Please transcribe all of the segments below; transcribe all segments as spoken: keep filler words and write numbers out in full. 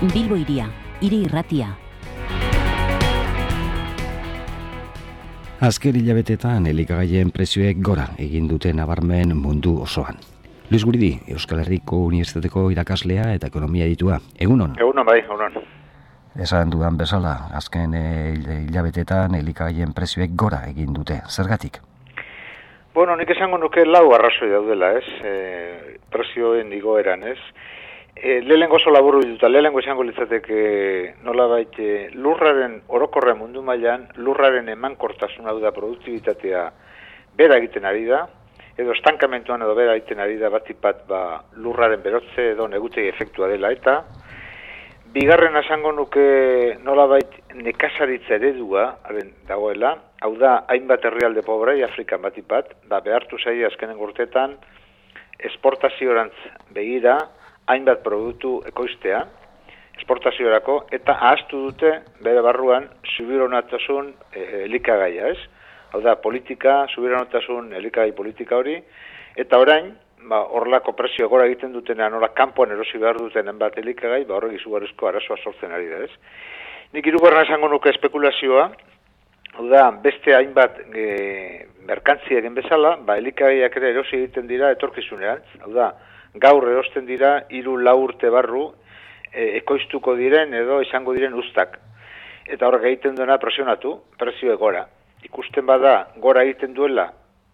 Bilbo Hiria, hiri irratia. Azken hilabetetan elikagaien prezioek gora egin dute nabarmen mundu osoan. Luis Guridi, Euskal Herriko Unibertsitateko irakaslea eta ekonomia aditua. Egunon? Egunon bai, egunon. Esan dudan bezala, azken hilabetetan elikagaien prezioek gora egin dute. Zergatik? Bueno, nik esango nuke lau arrazoi daudela, ez? E, prezioen igoeran, ez? E, lehengo oso laburu dituta, lehengo esango litzateke nolabait e, lurraren orokorra mundu mailan, lurraren emankortasuna da produktibitatea bera egiten ari da, edo estankamentuan edo bera egiten ari da batipat ba, lurraren berotze edo negutegi efektua dela, eta bigarren esango nuke nolabait nekazaritza eredua dagoela, hau da, hainbat herrialde pobrei, Afrikan batipat, ba, behartu zaila azkenen urteetan, esportaziorantz begira, hainbat produktu ekoiztea, esportaziorako, eta ahaztu dute bere barruan subironatasun e, elikagaia, ez? Hau da, politika, subironotasun elikagai politika hori, eta orain, ba, horrelako prezio gora egiten dutenean, hora kanpoan erosi behar dutenen bat elikagai, ba, horrek izugarrizko arazoa sortzen ari da, ez? Nik hirugarren esango nuke espekulazioa, hau da, beste hainbat e, merkantzia egin bezala, ba, elikagaiak ere erosi egiten dira etorkizunean, hau da, gaur erosten dira hiru lau urte barru e, ekoiztuko diren edo izango diren uztak. Eta horrek egiten duena presionatu, prezioe gora. Ikusten bada gora egiten duela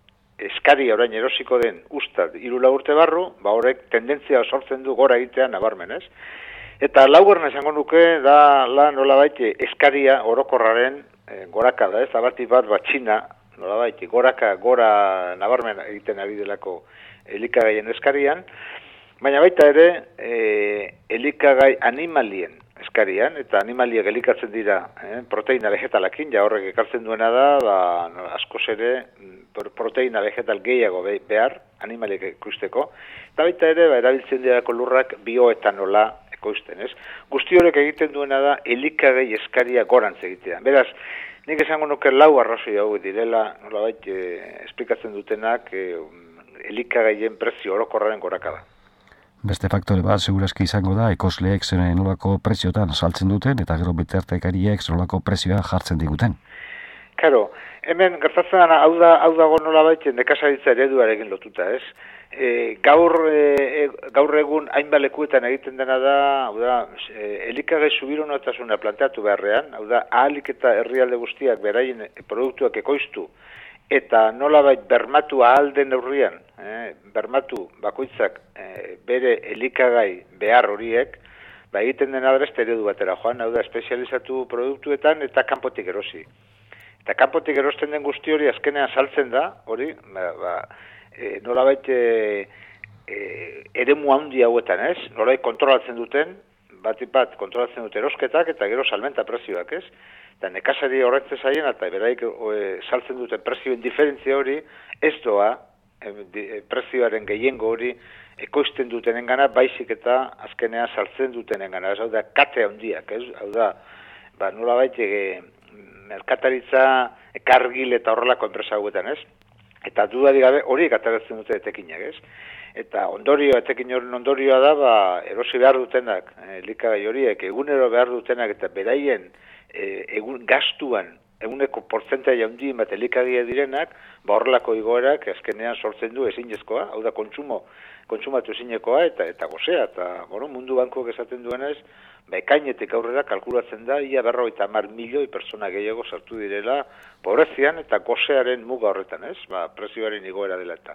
eskari orain erosiko den uztat hiru lau urte barru, ba horrek tendentzia sortzen du gora egitea nabarmen, ez? Eta laugarren esango nuke da la nolabait eskaria orokorraren e, goraka da, ez? Abati bat bat Txina, nolabait goraka gora nabarmen egiten ari delako elikagaien eskarian, baina baita ere e, elikagai animalien eskarian, eta animaliek elikatzen dira eh, proteina vegetalakin, ja horrek ekartzen duena da, ba, no, askoz ere proteina vegetal gehiago behar, animaliek ekoizteko, eta baita ere ba, erabiltzen dirako lurrak bioetanola ekoizten, ez? Guzti horrek egiten duena da elikagai eskaria gorantz egitea. Beraz, nik esango nuke lau arrazoi hau direla, nolabait eh, esplikatzen dutenak, eh, elikagaien prezio orokorraren goraka da. Beste faktore bat segurazki izango da ekosleek zen nolako preziotan saltzen duten eta gero bitartekariek nolako prezioa jartzen diguten. Karo, hemen gertatzen dena hau da hau dago nolabait nekazaritza ereduarekin lotuta, ez? E, gaur e, gaur egun hainbat lekuetan egiten dena da, hau da, e, elikagai subironotasuna planteatu beharrean, hau da, ahalik eta herrialde guztiak beraien produktuak ekoiztu eta nolabait bermatu ahal den neurrian, eh, bermatu bakoitzak eh, bere elikagai behar horiek, ba egiten dena da beste eredu batera joan, hau da espezializatu produktuetan eta kanpotik erosi. Eta kanpotik erosten den guzti hori azkenean saltzen da, hori, ba, ba, e, nolabait e, e, eremu handi hauetan, ez? Nolabait kontrolatzen duten, batipat kontrolatzen dute erosketak eta gero salmenta prezioak, ez? Eta nekazari horretzen zaien, eta beraik e, saltzen duten prezioen diferentzia hori, ez doa, e, prezioaren gehiengo hori, ekoizten dutenen gana, baizik eta azkenean saltzen dutenen gana. Ez hau da, kate handiak, ez? Hau da, ba, nola baite, e, merkataritza, ekargil eta horrelako enpresa hauetan, ez? Eta dudari gabe horiek ateratzen dute etekinak, ez? Eta ondorio, etekin horren ondorioa da, ba, erosi behar dutenak, elikagai horiek, egunero behar dutenak eta beraien e, egun gastuan, eguneko portzentaia handi bat elikagia direnak, ba horrelako igoerak azkenean sortzen du ezinezkoa, hau da kontsumo, kontsumatu ezinekoa eta eta gozea, eta bueno, mundu bankuak esaten duenez, ba ekainetik aurrera kalkulatzen da, ia berrogeita hamar milioi pertsona gehiago sartu direla pobrezian eta gozearen muga horretan, ez? Ba, prezioaren igoera dela eta.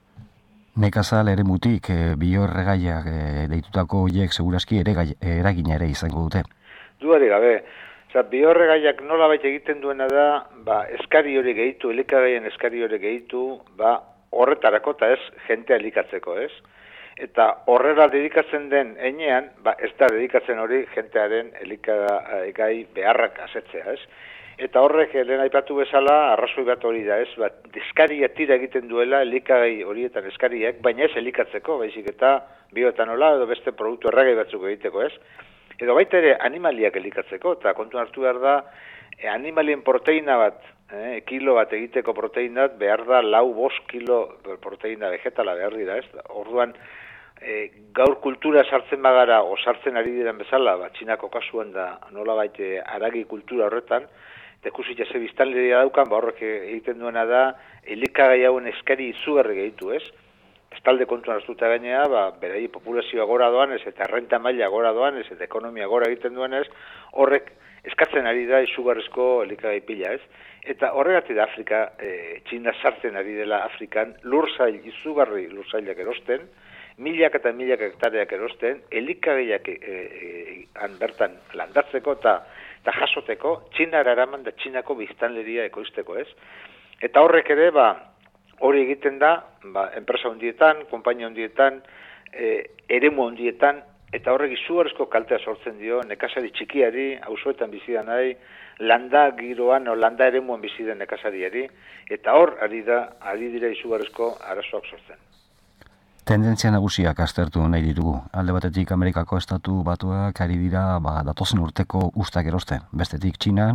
Nekazal ere mutik, e, biorregaiak e, deitutako horiek segurazki ere eragina ere izango dute. Duari gabe, oza, biorregaiak nola baita egiten duena da, ba, eskari hori gehitu, elikagaien eskari hori gehitu, ba, horretarako eta ez jentea elikatzeko, ez? Eta horrela dedikatzen den enean, ba, ez da dedikatzen hori jentearen elikagai beharrak asetzea, ez? Eta horrek lehen aipatu bezala arrazoi bat hori da, ez? Ba, eskaria tira egiten duela elikagai horietan eskariak, baina ez elikatzeko, baizik eta bioetanola edo beste produktu erregai batzuk egiteko, ez? Edo baita ere animaliak elikatzeko, eta kontu hartu behar da, e, animalien proteina bat, eh, kilo bat egiteko proteinat behar da lau bost kilo proteina vegetala behar dira, ez? Orduan, e, gaur kultura sartzen bagara, o sartzen ari diren bezala, ba, Txinako kasuan da nola baite haragi kultura horretan, eta ikusi jase biztanleria daukan, ba, horrek egiten duena da, elikagai hauen eskari izugarri gehitu, ez? Ez talde kontuan hartuta gainea, ba, berai populazioa gora doanez, eta renta maila gora doanez, eta ekonomia gora egiten duenez, horrek eskatzen ari da izugarrizko elikagai pila, ez? Eta horregatik da Afrika, e, Txina sartzen ari dela Afrikan, lursail, izugarri lursailak erosten, milak eta milak hektareak erosten, elikagaiak e, e, han bertan landatzeko eta eta jasoteko, Txinara eraman da Txinako biztanleria ekoizteko, ez? Eta horrek ere, ba, hori egiten da, ba, enpresa hondietan, konpainia hondietan, e, eremu hondietan, eta horrek izugarrizko kaltea sortzen dio, nekazari txikiari, auzoetan bizidan nahi, landa giroan o landa eremuan biziden nekazariari, eta hor ari da, ari dira izugarrizko arazoak sortzen. Tendentzia nagusiak aztertu nahi ditugu. Alde batetik Amerikako estatu batuak ari dira ba, datozen urteko ustak erosten. Bestetik Txinan,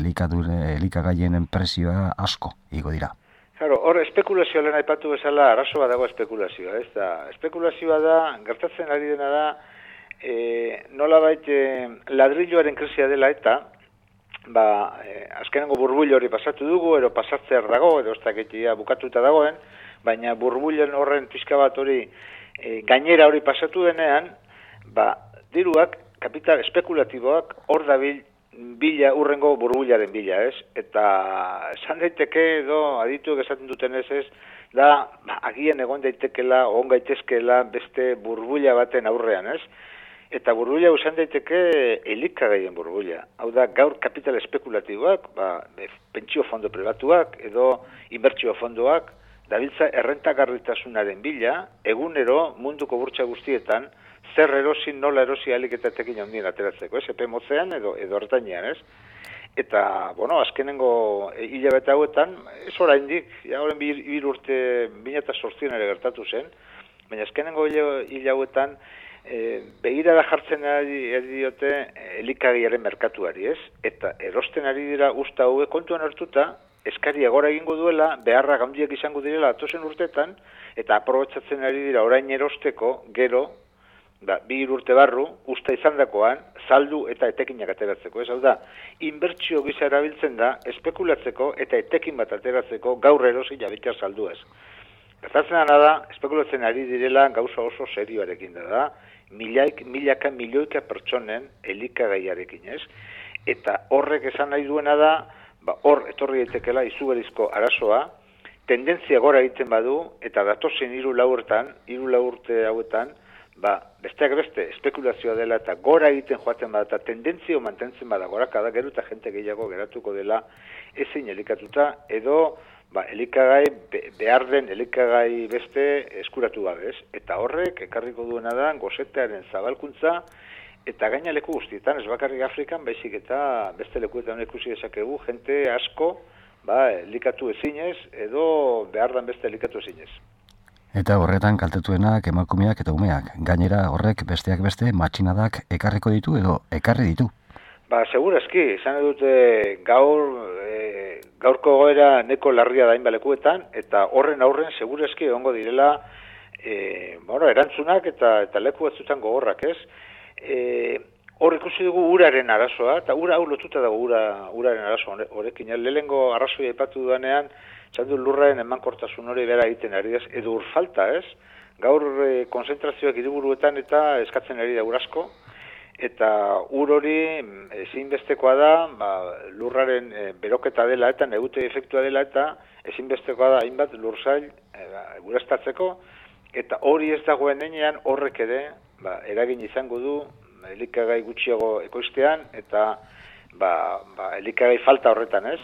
elikagaien prezioa asko igo dira. Claro, hor espekulazioa lehen aipatu bezala arazoa dago espekulazioa. Ez da, espekulazioa da, gertatzen ari dena da, e, nolabait e, ladrilloaren krisia dela eta, ba, e, azkenengo burbuilo hori pasatu dugu, ero pasatzear dago, edo ez dakitia bukatuta dagoen, baina burbuilen horren pixka bat hori e, gainera hori pasatu denean, ba, diruak, kapital espekulatiboak, hor dabil bila, urrengo burbuilaren bila, ez? Eta esan daiteke edo adituek esaten duten ez ez, da ba, agian egon daitekela, egon gaitezkela beste burbuila baten aurrean, ez? Eta burbuila esan daiteke elikagaien burbuila. Hau da, gaur kapital espekulatiboak, ba, pentsio fondo pribatuak edo inbertsio fondoak, dabiltza errentagarritasunaren bila, egunero munduko burtsa guztietan, zer erosi, nola erosi alik eta tekin handien ateratzeko, ez? Epe motzean edo, edo ertainean, ez? Eta, bueno, azkenengo hilabete hauetan, ez oraindik, ja horren bir, bir urte bina eta sortzien ere gertatu zen, baina azkenengo hil hauetan, e, begirada jartzen ari, ari diote elikagiaren merkatuari, ez? Eta erosten ari dira usta hauek kontuan hartuta, eskaria gora egingo duela, beharra handiak izango direla atozen urtetan, eta aprobetsatzen ari dira orain erosteko, gero, da, bi urte barru, usta izandakoan, saldu eta etekinak ateratzeko. Ez hau da, inbertsio gisa erabiltzen da, espekulatzeko eta etekin bat ateratzeko gaur erosi jabitza saldu ez. Gertatzen dena da, espekulatzen ari direla gauza oso serioarekin da da, milaik, milaka, milioika pertsonen elikagaiarekin ez. Eta horrek esan nahi duena da, ba, hor etorri daitekela izugarrizko arazoa, tendentzia gora egiten badu, eta datozen hiru lau urtean, hiru lau urte hauetan, ba, besteak beste, espekulazioa dela eta gora egiten joaten bada, eta tendentzio mantentzen bada gora, kada gero eta jente gehiago geratuko dela ezin elikatuta, edo ba, elikagai, be, behar den elikagai beste eskuratu gabe, ez? Eta horrek, ekarriko duena da, gozetearen zabalkuntza, eta gaina leku guztietan, ez bakarrik Afrikan, baizik eta beste lekuetan ikusi dezakegu, jente asko, ba, elikatu ezinez, edo behar den beste elikatu ezinez. Eta horretan kaltetuenak emakumeak eta umeak. Gainera horrek besteak beste matxinadak ekarriko ditu edo ekarri ditu. Ba, segurazki, izan dute gaur, e, gaurko goera neko larria da inbalekuetan, eta horren aurren segurazki egongo direla e, bueno, erantzunak eta, eta leku batzutan gogorrak, ez? E, hor ikusi dugu uraren arazoa, eta ura hau lotuta dago ura, uraren arazoa horrekin. Lehengo arrazoia aipatu duanean, txandu lurraren emankortasun hori bera egiten ari ez, edo urfalta ez, gaur e, konzentrazioak hiriburuetan eta eskatzen ari da urasko, eta ur hori ezinbestekoa da, ba, lurraren e, beroketa dela eta negute efektua dela eta ezinbestekoa da hainbat lursail e, ba, ureztatzeko, eta hori ez dagoen enean horrek ere ba, eragin izango du elikagai gutxiago ekoiztean eta ba, ba, elikagai falta horretan ez.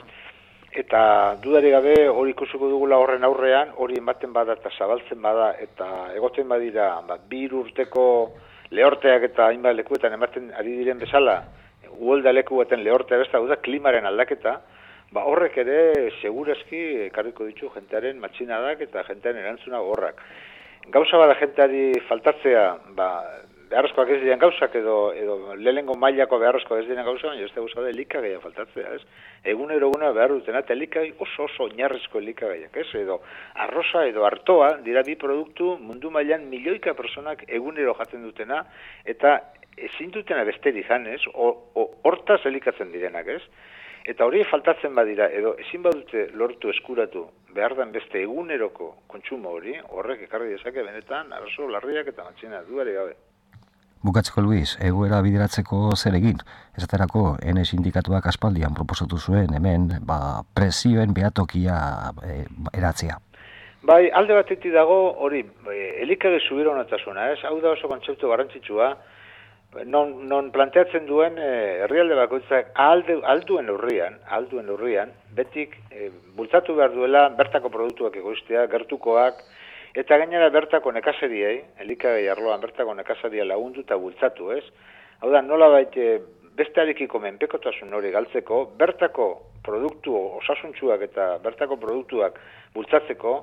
Eta dudari gabe hori ikusiko dugula horren aurrean, hori ematen bada eta zabaltzen bada eta egoten badira ba, bi urteko lehorteak eta hainbat lekuetan ematen ari diren bezala, uholda lekuetan lehortea besta, hau da klimaren aldaketa, ba, horrek ere segurazki ekarriko ditu jentearen matxinadak eta jentearen erantzuna horrak. Gauza bada jenteari faltatzea, ba, beharrezkoak ez diren gauzak edo, edo lehengo mailako beharrezkoak ez diren gauzak, baina ez da gauza da elikagaia faltatzea, ez? Egunero eguna behar dutena, eta elikagai oso oso oinarrizko elikagaiak, ez? Edo arroza edo artoa dira bi produktu mundu mailan milioika personak egunero jaten dutena, eta ezin dutena besterik jan, ez? Hortaz elikatzen direnak, ez? Eta hori faltatzen badira, edo ezin badute lortu eskuratu behar den beste eguneroko kontsumo hori, horrek ekarri dezake benetan arazo larriak eta matxina duare gabe. Bukatzeko, Luis, egoera bideratzeko zer egin? Esaterako, Ene sindikatuak aspaldian proposatu zuen hemen ba, presioen behatokia e, eratzea. Bai, alde batetik dago hori, elikage subiranotasuna, ez? Hau da oso kontzeptu garrantzitsua, non, non planteatzen duen herrialde bakoitzak alde, alduen urrian, alduen urrian, betik e, bultzatu behar duela bertako produktuak egoistea, gertukoak, eta gainera bertako nekazariei, elikagai arloan bertako nekazaria lagundu eta bultzatu, ez? Hau da, nola baite bestearekiko menpekotasun hori galtzeko, bertako produktu osasuntsuak eta bertako produktuak bultzatzeko,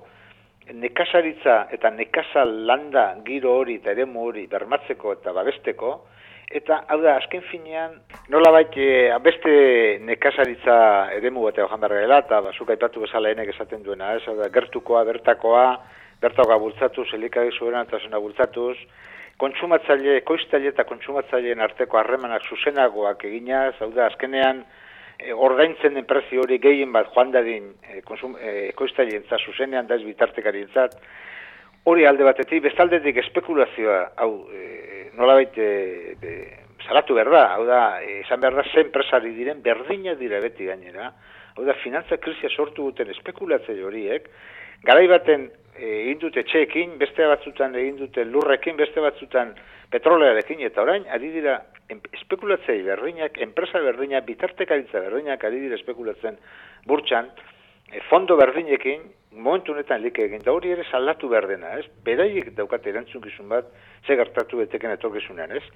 nekazaritza eta nekazal landa giro hori eta eremu hori bermatzeko eta babesteko, eta hau da, azken finean, nola baite beste nekazaritza eremu bat egon behar gela, eta bazuk aipatu bezala enek esaten duena, ez? Hau da, gertukoa, bertakoa, bertakoa bultzatuz, elikagai subiranotasuna bultzatuz, kontsumatzaile, ekoiztaile eta kontsumatzaileen arteko harremanak zuzenagoak eginaz, hau da, azkenean, e, ordaintzen den prezio hori gehien bat joan dadin e, e, ekoiztaileentzat zuzenean da ez bitartekarientzat, hori alde batetik, bestaldetik espekulazioa, hau, e, nolabait e, e, salatu behar da, hau da, esan behar da, zen enpresari diren, berdina dira beti gainera, hau da, finantza krizia sortu duten espekulatzaile horiek, garai baten egin dute txeekin, beste batzutan egin dute lurrekin, beste batzutan petrolearekin, eta orain, ari dira espekulatzei berdinak, enpresa berdinak, bitartekaritza berdinak, ari dira espekulatzen burtsan, e, fondo berdinekin, momentu honetan like egin, da hori ere salatu behar dena, ez? Beraiek daukate erantzukizun bat, ze gertatu eteken etorkizunean, ez?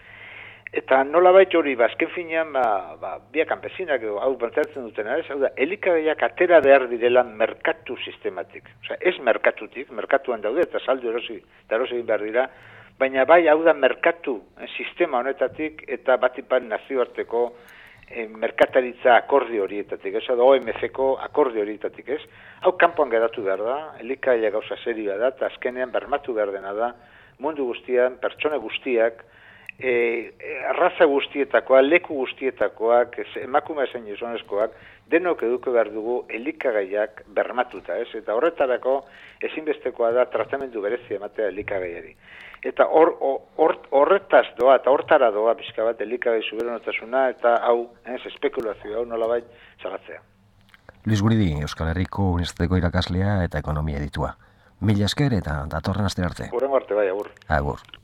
Eta nolabait hori, bazken finean, ba, ba, biak kanpesinak hau planteatzen dutena, ez? Hau da, elikagaiak atera behar direla merkatu sistematik. Osea, ez merkatutik, merkatuan daude, eta saldu erosi, eta erosi egin behar dira, baina bai, hau da, merkatu eh, sistema honetatik, eta batipan nazioarteko eh, merkataritza akordio horietatik, ez? O M F-ko akordio horietatik, ez? Hau kanpoan geratu behar da, elikagaia gauza serioa da, eta azkenean bermatu behar dena da, mundu guztian, pertsone guztiak, E, arraza guztietakoa, leku guztietakoak, emakume ezen gizonezkoak, denok eduko behar dugu elikagaiak bermatuta, ez? Eta horretarako ezinbestekoa da tratamendu berezi ematea elikagaiari. Eta hor, hor, horretaz doa, eta hortara doa pixka bat elikagai subiranotasuna, eta hau, ez, espekulazio hau nolabait salatzea. Luis Guridi, Euskal Herriko Unibertsitateko irakaslea eta ekonomia editua. Mila esker eta datorren aste arte. Hurrengo arte bai, agur. Agur.